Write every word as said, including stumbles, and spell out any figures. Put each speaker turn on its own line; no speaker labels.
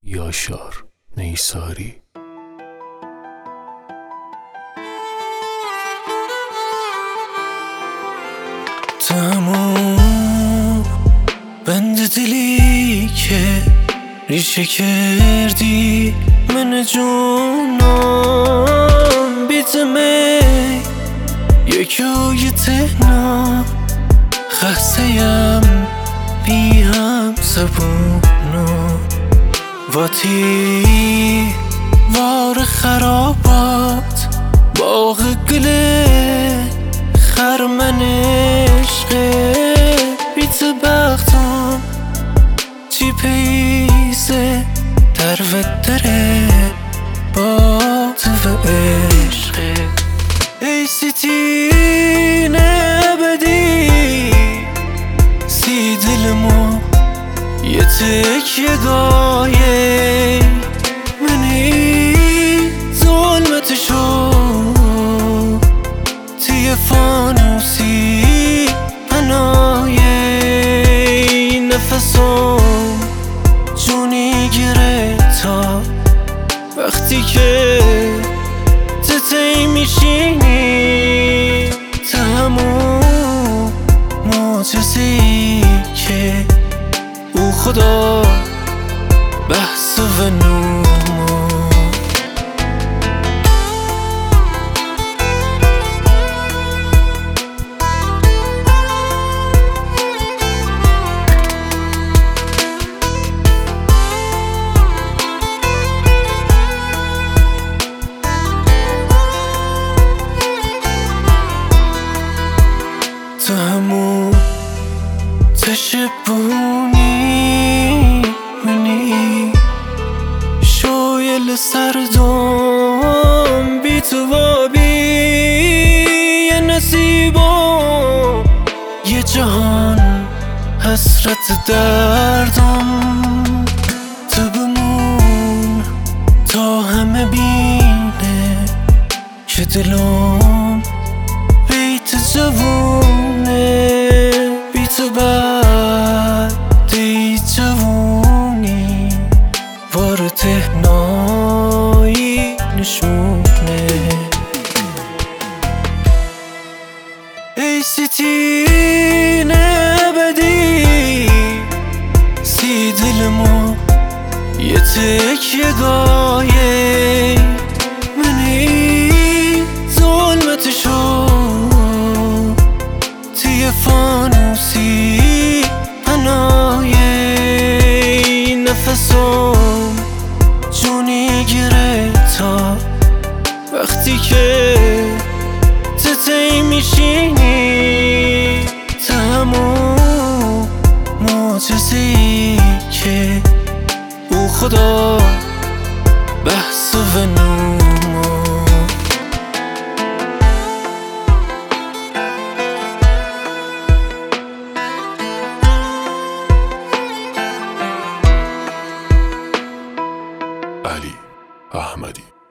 یاشار نیساری.
تمام بند دلی که ریشه کردی من جونم بیتمه یکوی تهنا خستیم بیم زبونو واتی وار خرابات باغ گله خرمن عشقه بیت بختم چی پیزه در ودره با تو و عشقه ای ستین ابدی سی دلمو یه تکیه گایه منی ظلمتشو تیه فانوسی پنایه نفسم جونی گره تا وقتی که تتی میشینی تموم معجزه‌ای که او خدا بحث و نومو تموم تشبونی منی شویل سردم بی تو و بی یه نصیبم یه جهان حسرت دردم تو بمون تا همه بینه که دلم بیت جوونه بی تو بعدی جوونی وار تهنایی نشونه ای ستین ابدی سی دلمو یه تکیه گایه منی ظلمتشو تیه فانوسی پنایه نفسم جونی گره تا وقتی که تتی میشینی تموم معجزه‌ای که او خدا بحث و نومو
علی احمدی.